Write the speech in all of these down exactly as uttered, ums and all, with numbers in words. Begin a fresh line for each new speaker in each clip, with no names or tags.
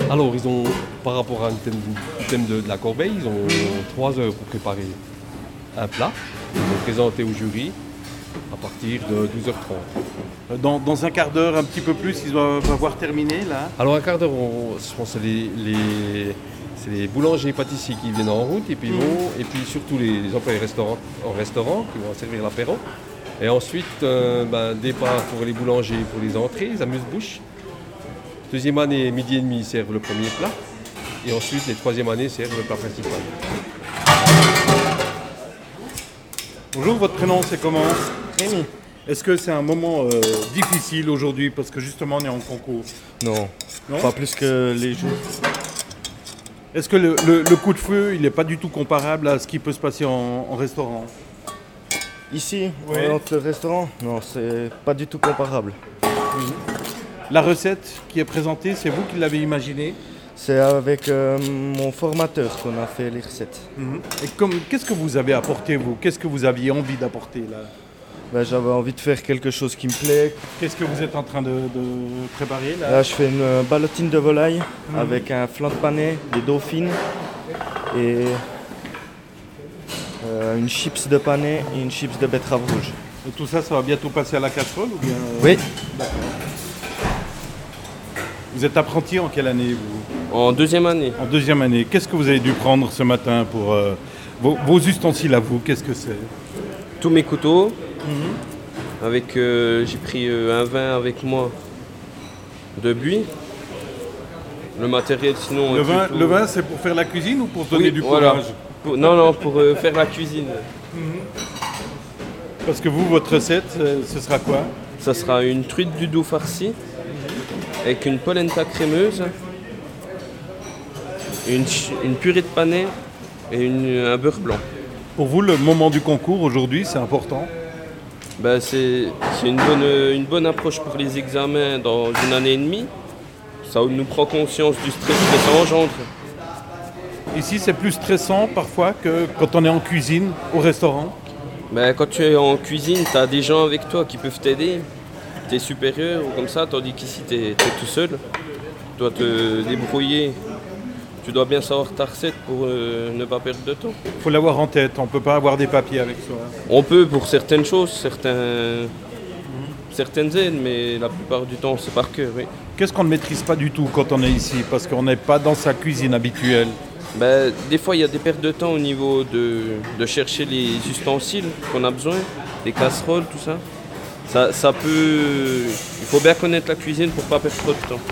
Alors, ils ont, par rapport à un thème, thème de, de la corbeille, ils ont trois heures pour préparer un plat. Ils vont présenter au jury à partir de douze heures trente.
Dans, dans un quart d'heure, un petit peu plus, ils doivent avoir terminé là.
Alors, un quart d'heure, on- je pense que c'est les, les, c'est les boulangers et pâtissiers qui viennent en route, et puis, ils vont, et puis surtout les, les employés restaurant, en restaurant qui vont servir l'apéro. Et ensuite, euh, ben, départ pour les boulangers pour les entrées, les amuse-bouches. Deuxième année, midi et demi, ils servent le premier plat. Et ensuite, les troisième années servent le plat principal.
Bonjour, votre prénom c'est comment?
Rémi.
Est-ce que c'est un moment euh, difficile aujourd'hui parce que justement on est en concours?
Non,
Non.
pas plus que les jours.
Est-ce que le, le- le coup de feu, il n'est pas du tout comparable à ce qui peut se passer en, en restaurant?
Ici,
Ouais.
entre le restaurant, non, c'est pas du tout comparable.
La recette qui est présentée, c'est vous qui l'avez imaginée?
C'est avec euh, mon formateur qu'on a fait les recettes.
Et comme, qu'est-ce que vous avez apporté vous? Qu'est-ce que vous aviez envie d'apporter là?
Ben, j'avais envie de faire quelque chose qui me plaît.
Qu'est-ce que vous êtes en train de, de préparer là?
Là, je fais une euh, ballotine de volaille avec un flan de panais, des dauphines et euh, une chips de panais et une chips de betterave rouge.
Et tout ça, ça va bientôt passer à la casserole ou bien euh,
Oui,
Vous êtes apprenti en quelle année vous?
En deuxième année,
En deuxième année. Qu'est-ce que vous avez dû prendre ce matin pour euh, vos, vos ustensiles à vous? Qu'est-ce que c'est?
tous mes couteaux. Avec, euh, j'ai pris euh, un vin avec moi de buis. Le matériel, sinon.
Le
est
vin,
plutôt-
le vin, c'est pour faire la cuisine ou pour donner
Oui,
du
voilà.
courage?
Pour- non, non, pour euh, faire la cuisine.
Parce que vous, votre recette, euh, ce sera quoi?
Ça sera une truite du doux farcie avec une polenta crémeuse, une, ch- une purée de panais et une- un beurre blanc.
Pour vous, le moment du concours aujourd'hui, c'est important?
Ben, c'est c'est une bonne, une bonne approche pour les examens dans une année et demie. Ça nous prend conscience du stress que ça engendre.
Ici, c'est plus stressant parfois que quand on est en cuisine au restaurant.
Ben, quand tu es en cuisine, tu as des gens avec toi qui peuvent t'aider, tes supérieurs ou comme ça, tandis qu'ici tu es tout seul. Tu dois te débrouiller. Tu dois bien savoir ta recette pour euh, ne pas perdre de temps.
Il faut l'avoir en tête, on ne peut pas avoir des papiers avec soi.
On peut pour certaines choses, certains, certaines aides, mais la plupart du temps c'est par cœur, oui.
Qu'est-ce qu'on ne maîtrise pas du tout quand on est ici? Parce qu'on n'est pas dans sa cuisine habituelle.
Ben, des fois il y a des pertes de temps au niveau de, de chercher les ustensiles qu'on a besoin, les casseroles, tout ça. Ça, ça peut... Il faut bien connaître la cuisine pour pas perdre trop de temps.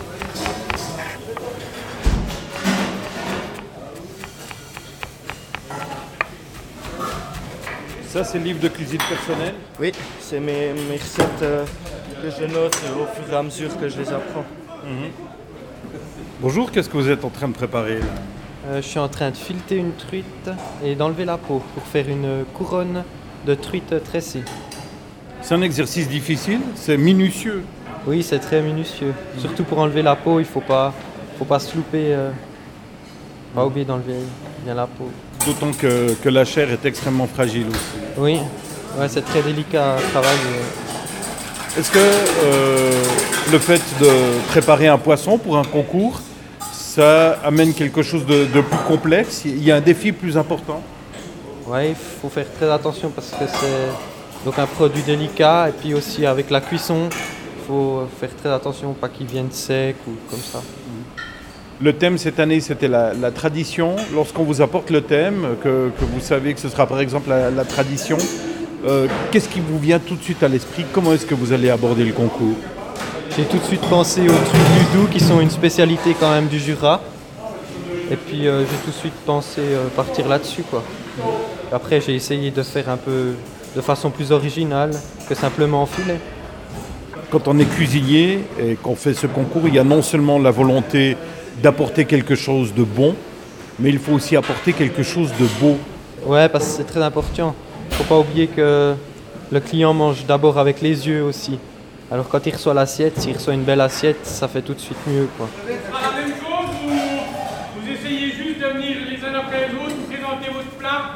Ça, c'est le livre de cuisine personnelle.
oui, c'est mes, mes recettes euh, que je note euh, au fur et à mesure que je les apprends.
Bonjour, qu'est-ce que vous êtes en train de préparer là?
Euh, je suis en train de fileter une truite et d'enlever la peau pour faire une couronne de truite tressée.
C'est un exercice difficile, c'est minutieux.
Oui, c'est très minutieux. Surtout pour enlever la peau, il faut pas, faut pas se louper. euh, pas oublier d'enlever bien la peau.
D'autant que, que la chair est extrêmement fragile aussi.
Oui, ouais, c'est très délicat à travailler.
Est-ce que euh, le fait de préparer un poisson pour un concours, ça amène quelque chose de, de plus complexe? Il y a un défi plus important?
Ouais, il faut faire très attention parce que c'est donc un produit délicat et puis aussi avec la cuisson, il faut faire très attention pas qu'il vienne sec ou comme ça.
Le thème cette année, c'était la, la tradition. Lorsqu'on vous apporte le thème, que, que vous savez que ce sera par exemple la, la tradition, euh, qu'est-ce qui vous vient tout de suite à l'esprit? Comment est-ce que vous allez aborder le concours?
J'ai tout de suite pensé aux trucs du Doubs qui sont une spécialité quand même du Jura. Et puis euh, j'ai tout de suite pensé euh, partir là-dessus quoi. Après j'ai essayé de faire un peu de façon plus originale que simplement en filet.
Quand on est cuisinier et qu'on fait ce concours, il y a non seulement la volonté d'apporter quelque chose de bon, mais il faut aussi apporter quelque chose de beau.
Ouais, parce que c'est très important. Faut pas oublier que le client mange d'abord avec les yeux aussi. Alors quand il reçoit l'assiette, s'il reçoit une belle assiette, ça fait tout de suite mieux quoi.
Ce sera la même chose ou vous essayez juste de venir les uns après les autres, vous présenter votre plat.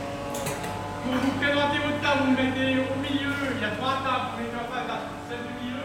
Pour vous présenter votre plat, vous le mettez au milieu, il y a trois tables, vous mettez en face, celle du milieu.